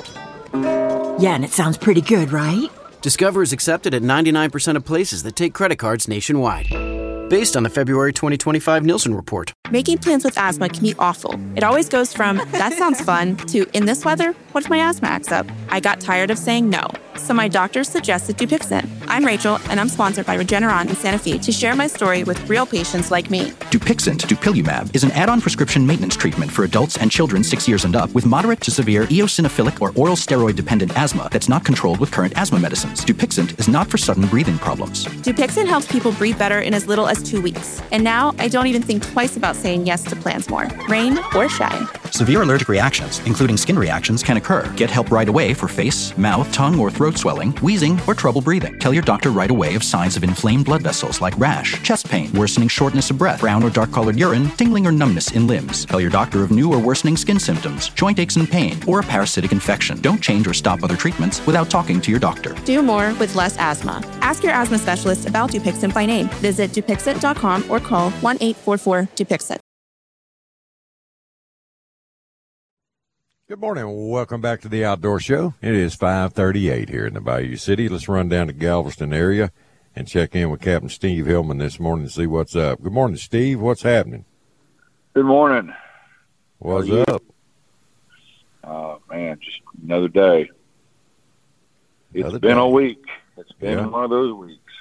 Yeah, and it sounds pretty good, right? Discover is accepted at ninety-nine percent of places that take credit cards nationwide. Based on the February twenty twenty-five Nielsen report. Making plans with asthma can be awful. It always goes from, that sounds fun, to, in this weather, what if my asthma acts up? I got tired of saying no, so my doctor suggested Dupixent. I'm Rachel, and I'm sponsored by Regeneron in Santa Fe to share my story with real patients like me. Dupixent, dupilumab, is an add-on prescription maintenance treatment for adults and children six years and up with moderate to severe eosinophilic or oral steroid-dependent asthma that's not controlled with current asthma medicines. Dupixent is not for sudden breathing problems. Dupixent helps people breathe better in as little as two weeks. And now I don't even think twice about saying yes to plans more, rain or shine. Severe allergic reactions, including skin reactions, can occur. Get help right away for face, mouth, tongue, or throat swelling, wheezing, or trouble breathing. Tell your doctor right away of signs of inflamed blood vessels like rash, chest pain, worsening shortness of breath, brown or dark-colored urine, tingling or numbness in limbs. Tell your doctor of new or worsening skin symptoms, joint aches and pain, or a parasitic infection. Don't change or stop other treatments without talking to your doctor. Do more with less asthma. Ask your asthma specialist about Dupixent by name. Visit Dupixent dot com or call one eight four four Dupixent. Good morning. Welcome back to the Outdoor Show. It is five thirty-eight here in the Bayou City. Let's run down to Galveston area and check in with Captain Steve Hillman this morning to see what's up. Good morning, Steve. What's happening? Good morning. What's up? Oh, man, just another day. It's Another been day. a week. It's been Yeah. one of those weeks.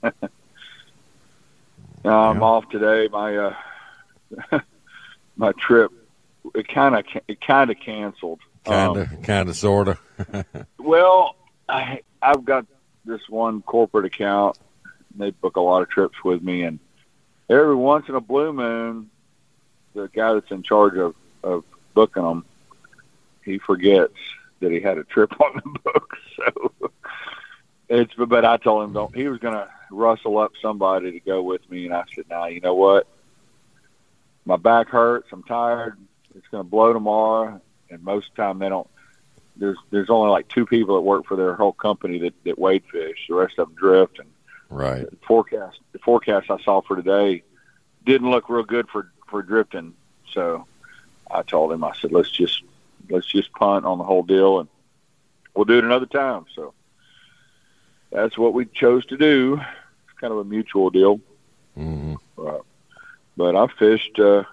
Now I'm Yeah. off today. My uh, my trip, it kind of it kind of canceled. Kind of, Um, kind of, sort of. well, I I've got this one corporate account. They book a lot of trips with me, and every once in a blue moon, the guy that's in charge of, of booking them, he forgets that he had a trip on the books. So it's, but I told him don't. He was going to rustle up somebody to go with me, and I said, "Nah, you know what? My back hurts. I'm tired. It's going to blow tomorrow." And most of the time, they don't. There's there's only like two people that work for their whole company that, that wade fish. The rest of them drift. And right. the forecast the forecast I saw for today didn't look real good for, for drifting. So I told him, I said, let's just let's just punt on the whole deal, and we'll do it another time. So that's what we chose to do. It's kind of a mutual deal. Mm-hmm. Uh, but I fished, uh,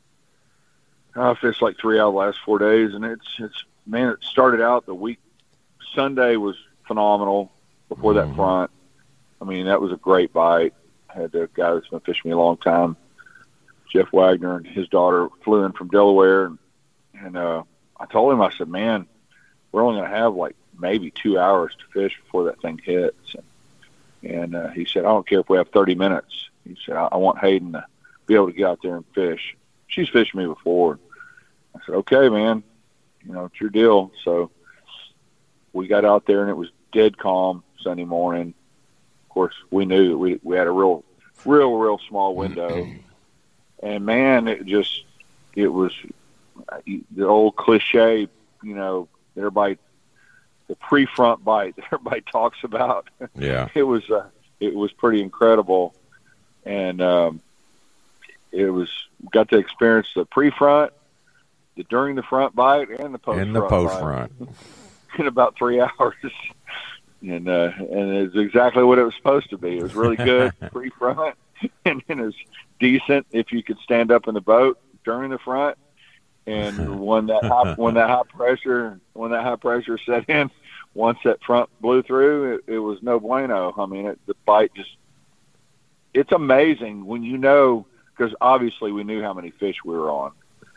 I fished like three out of the last four days, and it's, it's, man, it started out the week. Sunday was phenomenal before mm-hmm. that front. I mean, that was a great bite. I had a guy that's been fishing me a long time, Jeff Wagner, and his daughter flew in from Delaware. And, and uh, I told him, I said, man, we're only going to have like maybe two hours to fish before that thing hits. And, and uh, he said, I don't care if we have thirty minutes. He said, I, I want Hayden to be able to get out there and fish. She's fished me before. I said, okay, man, you know, it's your deal. So we got out there, and it was dead calm Sunday morning. Of course, we knew that we, we had a real, real, real small window. And, man, it just – it was the old cliche, you know, everybody – the pre-front bite that everybody talks about. Yeah. It was uh, it was pretty incredible. And um, it was – got to experience the pre-front, the during the front bite, and the post-front And the post-front. in about three hours. And uh, and it's exactly what it was supposed to be. It was really good pre-front, and then it was decent if you could stand up in the boat during the front. And when that high, when that high pressure when that high pressure set in, once that front blew through, it, it was no bueno. I mean, it, the bite just it's amazing when you know, because obviously we knew how many fish we were on,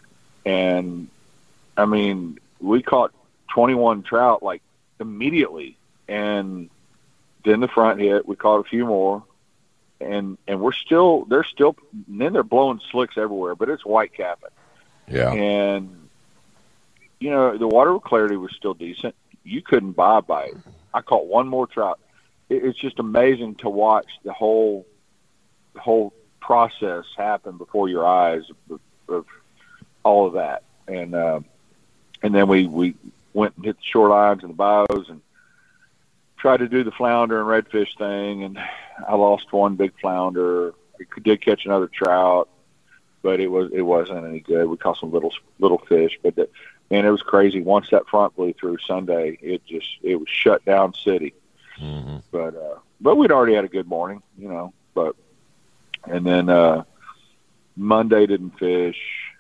and I mean we caught twenty-one trout like immediately. And then the front hit. We caught a few more, and and we're still they're still. And then they're blowing slicks everywhere, but it's white capping. Yeah. And you know the water clarity was still decent. You couldn't buy a bite. I caught one more trout. It, it's just amazing to watch the whole the whole process happen before your eyes of, of all of that. And uh, and then we we went and hit the shorelines and the bows and tried to do the flounder and redfish thing, and I lost one big flounder. I did catch another trout, but it was it wasn't any good. We caught some little little fish, but the, man, it was crazy. Once that front blew through Sunday, it just it was shut down city. Mm-hmm. But uh, but we'd already had a good morning, you know. But and then uh, Monday didn't fish.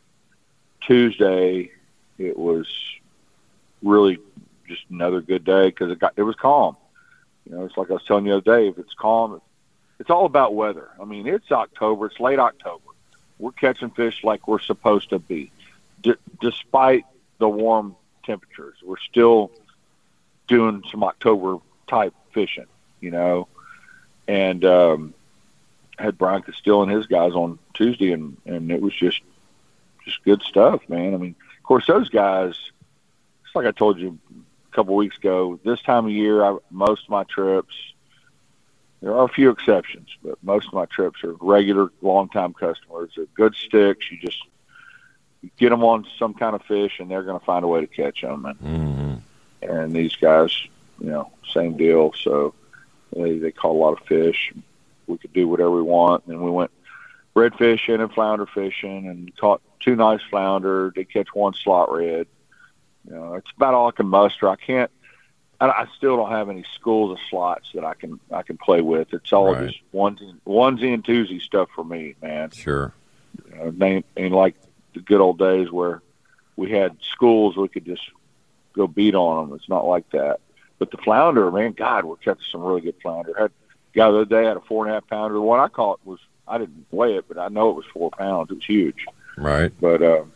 Tuesday it was really just another good day because it got it was calm. You know, it's like I was telling you the other day, if it's calm, it's all about weather. I mean, it's October. It's late October. We're catching fish like we're supposed to be. D- despite the warm temperatures, we're still doing some October-type fishing, you know. And um, I had Brian Castile and his guys on Tuesday, and, and it was just just good stuff, man. I mean, of course, those guys, it's like I told you, couple weeks ago, this time of year, I, most of my trips, there are a few exceptions, but most of my trips are regular, long-time customers. They're good sticks. You just you get them on some kind of fish, and they're going to find a way to catch them. And, mm-hmm. and these guys, you know, same deal. So they, they caught a lot of fish. We could do whatever we want. And we went red fishing and flounder fishing and caught two nice flounder. They catch one slot red. You know, it's about all I can muster. I can't. I, I still don't have any schools of slots that I can I can play with. It's all right. just onesie, onesie and twosie stuff for me, man. Sure. You know, they ain't like the good old days where we had schools we could just go beat on them. It's not like that. But the flounder, man, God, we're catching some really good flounder. I had a guy the other day had a four and a half pounder. The one I caught was I didn't weigh it, but I know it was four pounds. It was huge. Right. But. Uh,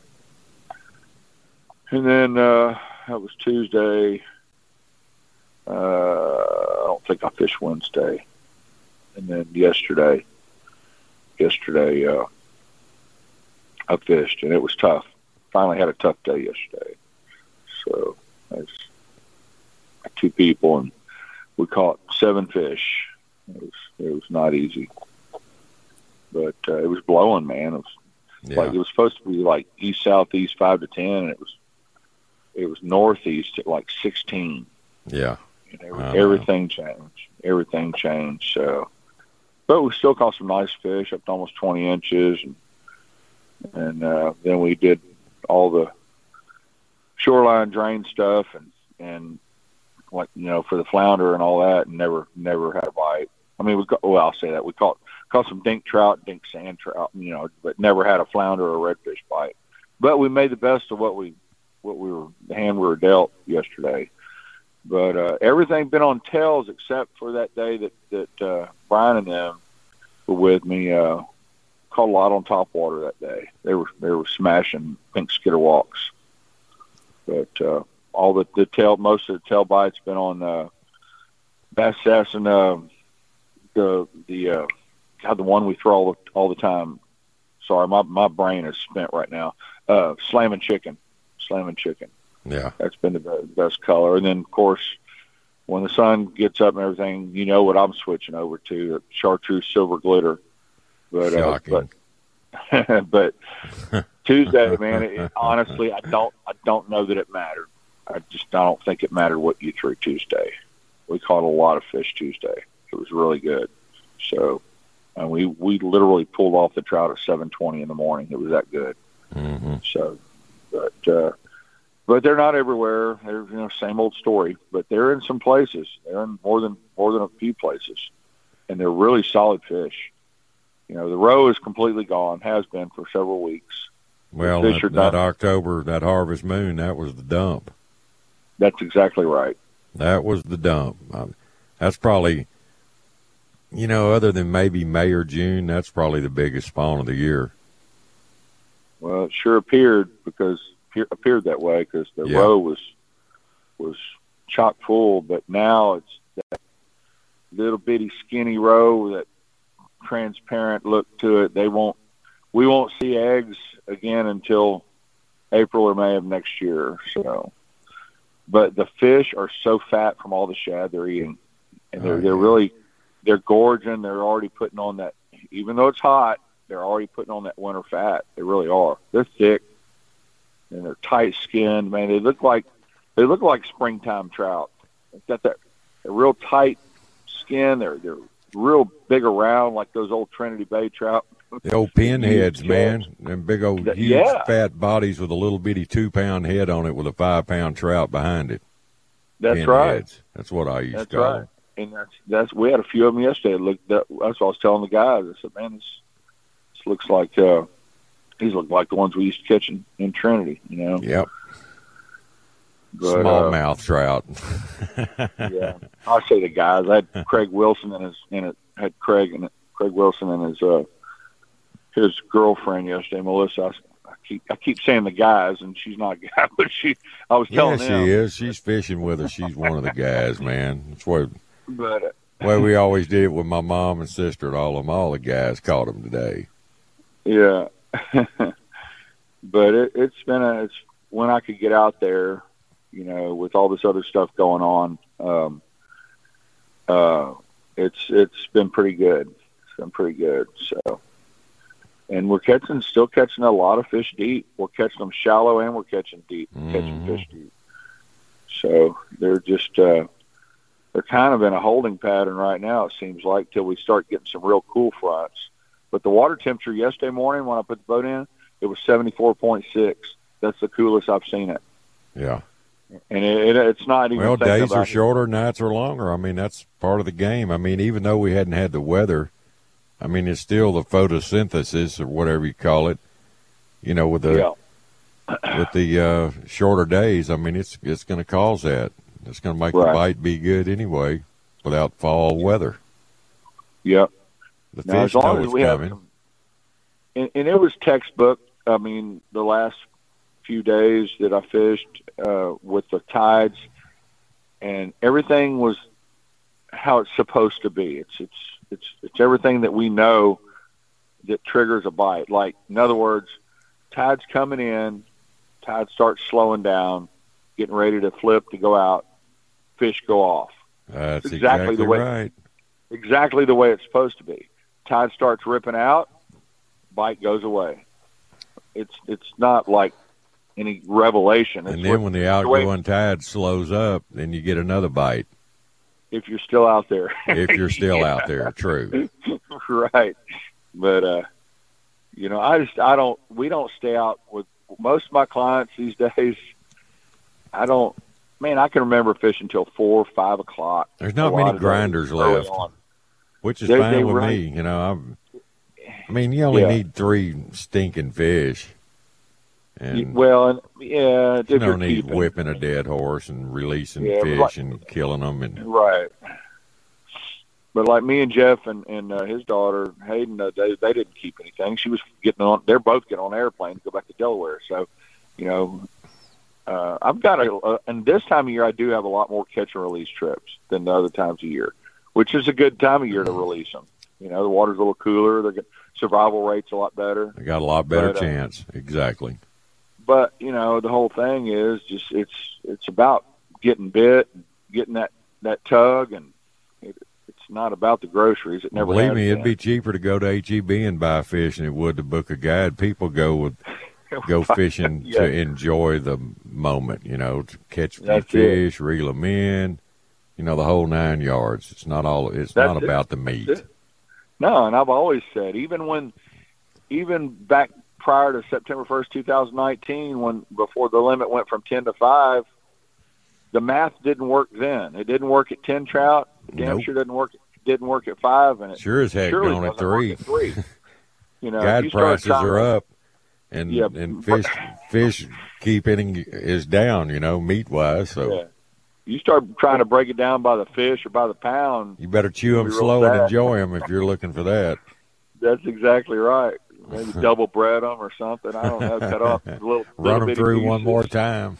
And then uh, that was Tuesday. Uh, I don't think I fished Wednesday. And then yesterday, yesterday uh, I fished, and it was tough. Finally had a tough day yesterday. So that's two people, and we caught seven fish. It was it was not easy, but uh, it was blowing, man. It was yeah. like it was supposed to be like east southeast five to ten, and it was. It was northeast at like sixteen. Yeah. And every, everything changed. Everything changed. So, but we still caught some nice fish up to almost twenty inches. And, and uh, then we did all the shoreline drain stuff and, and like you know, for the flounder and all that, and never never had a bite. I mean, we got, well, I'll say that we caught caught some dink trout, dink sand trout, you know, but never had a flounder or a redfish bite. But we made the best of what we what we were the hand we were dealt yesterday. But uh, everything been on tails except for that day that that uh, Brian and them were with me. Uh, caught a lot on top water that day. They were they were smashing pink skitter walks. But uh, all the, the tail, most of the tail bites been on uh, bass sass and uh, the the uh, God, the one we throw all the, all the time. Sorry, my my brain is spent right now. Uh, slamming chicken, slamming chicken. Yeah, that's been the best, best color. And then of course, when the sun gets up and everything, you know what I'm switching over to, the chartreuse silver glitter. But uh, but but Tuesday, man, it, honestly, I don't I don't know that it mattered. I just I don't think it mattered what you threw Tuesday. We caught a lot of fish Tuesday. It was really good. So, and we we literally pulled off the trout at seven twenty in the morning. It was that good. Mm-hmm. So, but uh, but they're not everywhere. They're you know same old story. But they're in some places. They're in more than more than a few places, and they're really solid fish. You know, the roe is completely gone. Has been for several weeks. Well, that, that October, that harvest moon, that was the dump. That's exactly right. That was the dump. That's probably, you know, other than maybe May or June, that's probably the biggest spawn of the year. Well, it sure appeared because appeared that way because the yeah. roe was was chock full, but now it's that little bitty skinny roe, that transparent look to it. They won't. We won't see eggs again until April or May of next year. So, but the fish are so fat from all the shad they're eating, and they're oh, yeah. they're really they're gorging. They're already putting on that. Even though it's hot, they're already putting on that winter fat. They really are. They're thick and they're tight skinned. Man, they look like they look like springtime trout. They've got that a real tight skin. They're they're real big around like those old Trinity Bay trout. The old pinheads, man. Them big old huge yeah. fat bodies with a little bitty two-pound head on it with a five-pound trout behind it. That's Pinheads. right. That's what I used that's to call right. them. And that's, that's, we had a few of them yesterday. Look, that, that's what I was telling the guys. I said, man, this, this looks like, uh, these look like the ones we used to catch in, in Trinity, you know? Yep. But, Smallmouth uh, trout. yeah. I say the guys. I had Craig Wilson and his, and it had Craig and Craig Wilson and his, uh, his girlfriend yesterday, Melissa. I, I keep I keep saying the guys, and she's not a guy, but she. I was telling yeah, them. she is. She's fishing with us. She's one of the guys, man. That's where. But uh, way we always did it with my mom and sister and all of them. All the guys caught them today. Yeah, but it, it's been a. It's when I could get out there, you know, with all this other stuff going on. Um, uh, it's it's been pretty good. It's been pretty good. So. And we're catching, still catching a lot of fish deep. We're catching them shallow and we're catching deep, mm-hmm. catching fish deep. So they're just, uh, they're kind of in a holding pattern right now, it seems like, till we start getting some real cool fronts. But the water temperature yesterday morning when I put the boat in, it was seventy-four point six. That's the coolest I've seen it. Yeah. And it, it, it's not even. Well, days are it. shorter, nights are longer. I mean, that's part of the game. I mean, even though we hadn't had the weather, I mean, it's still the photosynthesis or whatever you call it, you know, with the yeah. with the uh, shorter days. I mean, it's it's going to cause that. It's going to make right. the bite be good anyway without fall weather. Yep. The now, fish know it's coming. Some, and, and it was textbook. I mean, the last few days that I fished uh, with the tides, and everything was how it's supposed to be. It's it's it's it's everything that we know that triggers a bite. Like, in other words, tide's coming in, tide starts slowing down, getting ready to flip to go out, fish go off. That's exactly, exactly the way right. exactly the way it's supposed to be. Tide starts ripping out, bite goes away. It's it's not like any revelation. It's and then what, when the outgoing the tide slows up, then you get another bite. If you're still out there. If you're still yeah. out there, true. Right. But, uh, you know, I just, I don't, we don't stay out with most of my clients these days. I don't, man, I can remember fishing till four, five o'clock. There's not many grinders left, on. which is They- fine they with run- me. You know, I'm, I mean, you only Yeah. need three stinking fish. And Well, and yeah, you if you're don't need keeping. whipping a dead horse and releasing Yeah, fish like- and killing them. And Right. But like me and Jeff and, and uh, his daughter Hayden, uh, they they didn't keep anything. She was getting on. They're both getting on an airplane to go back to Delaware. So, you know, uh, I've got a. Uh, and this time of year, I do have a lot more catch and release trips than the other times of year, which is a good time of year to release them. You know, the water's a little cooler. The survival rate's a lot better. they got a lot better But, uh, chance. Exactly. But you know, the whole thing is just it's it's about getting bit, getting that that tug, and it, it's not about the groceries. It never Believe has me, been. it'd be cheaper to go to H E B and buy fish than it would to book a guide. People go with go fishing Yeah. to enjoy the moment, you know, to catch a few That's it. fish, reel them in, you know, the whole nine yards. It's not all. It's That's not it. about the meat. That's it. No, and I've always said, even when, even back prior to September first, two thousand nineteen, when before the limit went from ten to five, the math didn't work then. It didn't work at ten trout. Damn Nope. sure didn't work. Didn't work at five, and it Sure as heck surely don't at doesn't work three. at three. You know, if Guide you start prices trying are to- up, and Yeah. and fish fish keeping is down. You know, meat wise. So Yeah. You start trying to break it down by the fish or by the pound. you better chew them Be real slow and bad. enjoy them if you're looking for that. That's exactly right. Maybe double bread them or something. I don't know. Cut off a little, Run little them bitty through one pieces. more time.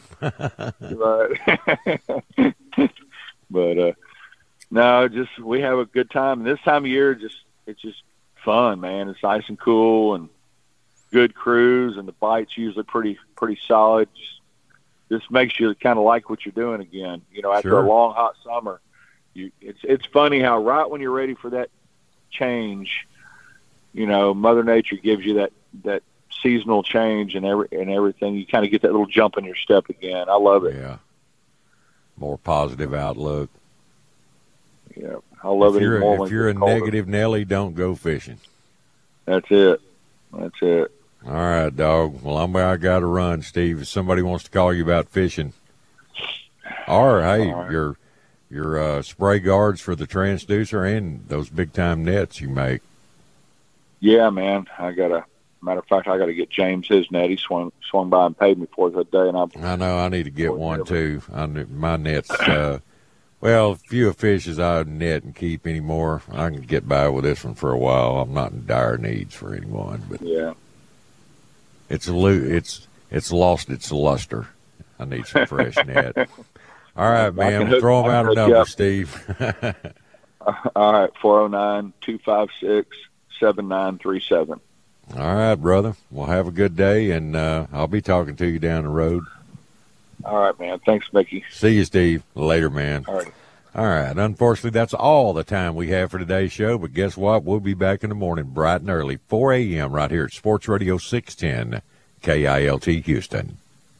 Right. But uh no, just we have a good time. This time of year, just it's just fun, man. It's nice and cool and good cruise, and the bite's usually pretty pretty solid. Just, just makes you kind of like what you're doing again. You know, after Sure. a long hot summer, you it's it's funny how right when you're ready for that change, you know, Mother Nature gives you that that seasonal change and every and everything. You kind of get that little jump in your step again. I love it. Yeah. More positive outlook. Yeah, I love if it you're, even more if when you're a it's colder. negative Nelly, don't go fishing. That's it. That's it. All right, dog. Well, I'm I got to run, Steve. If somebody wants to call you about fishing, or hey, All right. your your uh, spray guards for the transducer and those big time nets you make. Yeah, man. I got to. Matter of fact, I got to get James his net. He swung swung by and paid me for it the day, and I. I know I need to get one too. I, my net's uh, well, few fishes I net and keep anymore. I can get by with this one for a while. I'm not in dire needs for anyone, but Yeah. it's a lo- it's it's lost its luster. I need some fresh net. All right, I can man. hook- Throw them I out can a hook you number, up. Steve. All right, four oh nine, two five six, seven nine three seven. All right, brother. Well, have a good day, and uh, I'll be talking to you down the road. All right, man. Thanks, Mickey. See you, Steve. Later, man. All right. All right. Unfortunately, that's all the time we have for today's show, but guess what? We'll be back in the morning bright and early, four a.m. right here at Sports Radio six ten K I L T Houston.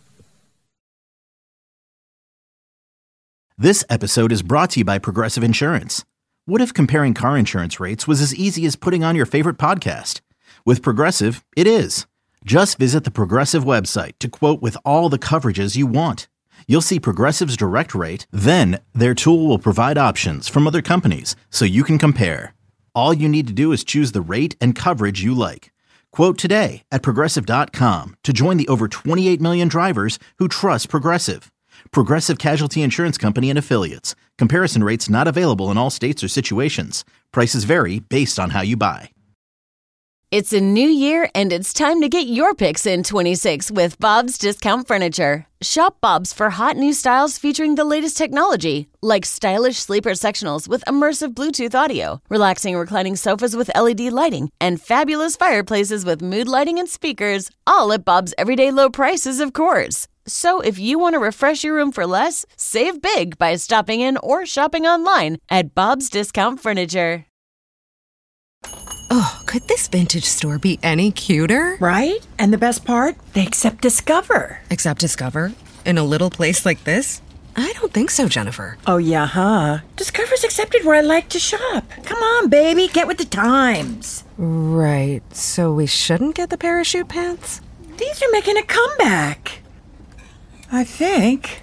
This episode is brought to you by Progressive Insurance. What if comparing car insurance rates was as easy as putting on your favorite podcast? With Progressive, it is. Just visit the Progressive website to quote with all the coverages you want. You'll see Progressive's direct rate, then their tool will provide options from other companies so you can compare. All you need to do is choose the rate and coverage you like. Quote today at Progressive dot com to join the over twenty-eight million drivers who trust Progressive. Progressive Casualty Insurance Company and Affiliates. Comparison rates not available in all states or situations. Prices vary based on how you buy. It's a new year, and it's time to get your picks in twenty-six with Bob's Discount Furniture. Shop Bob's for hot new styles featuring the latest technology, like stylish sleeper sectionals with immersive Bluetooth audio, relaxing reclining sofas with L E D lighting, and fabulous fireplaces with mood lighting and speakers, all at Bob's everyday low prices, of course. So if you want to refresh your room for less, save big by stopping in or shopping online at Bob's Discount Furniture. Oh, could this vintage store be any cuter? Right? And the best part? They accept Discover. Accept Discover? In a little place like this? I don't think so, Jennifer. Oh, yeah, huh? Discover's accepted where I like to shop. Come on, baby, get with the times. Right, so we shouldn't get the parachute pants? These are making a comeback. I think.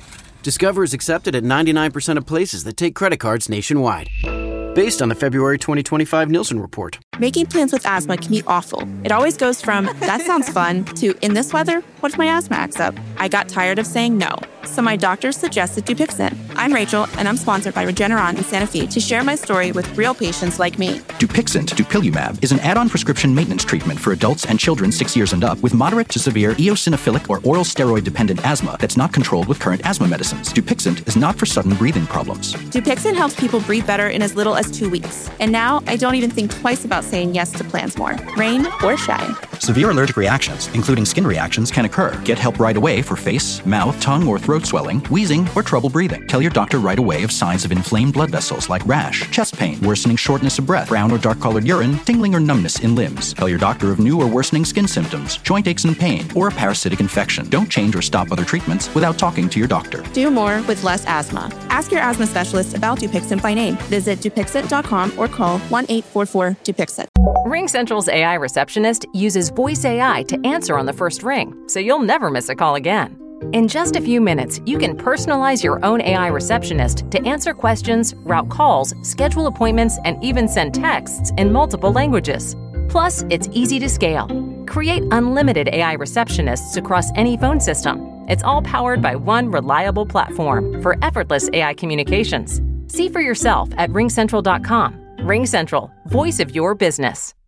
Discover is accepted at ninety-nine percent of places that take credit cards nationwide. Based on the February twenty twenty-five Nielsen report. Making plans with asthma can be awful. It always goes from, that sounds fun, to, in this weather, what if my asthma acts up? I got tired of saying no, so my doctor suggested Dupixent. I'm Rachel, and I'm sponsored by Regeneron in Santa Fe to share my story with real patients like me. Dupixent, dupilumab, is an add-on prescription maintenance treatment for adults and children six years and up with moderate to severe eosinophilic or oral steroid-dependent asthma that's not controlled with current asthma medicines. Dupixent is not for sudden breathing problems. Dupixent helps people breathe better in as little as two weeks. And now, I don't even think twice about saying yes to plans more. Rain or shine. Severe allergic reactions, including skin reactions, can occur. Get help right away for face, mouth, tongue, or throat swelling, wheezing, or trouble breathing. Tell your doctor right away of signs of inflamed blood vessels like rash, chest pain, worsening shortness of breath, brown or dark-colored urine, tingling or numbness in limbs. Tell your doctor of new or worsening skin symptoms, joint aches and pain, or a parasitic infection. Don't change or stop other treatments without talking to your doctor. Do more with less asthma. Ask your asthma specialist about Dupixent by name. Visit Dupixent dot com or call one eight four four Dupixent. RingCentral's A I receptionist uses voice A I to answer on the first ring, so you'll never miss a call again. In just a few minutes, you can personalize your own A I receptionist to answer questions, route calls, schedule appointments, and even send texts in multiple languages. Plus, it's easy to scale. Create unlimited A I receptionists across any phone system. It's all powered by one reliable platform for effortless A I communications. See for yourself at ring central dot com. RingCentral, voice of your business.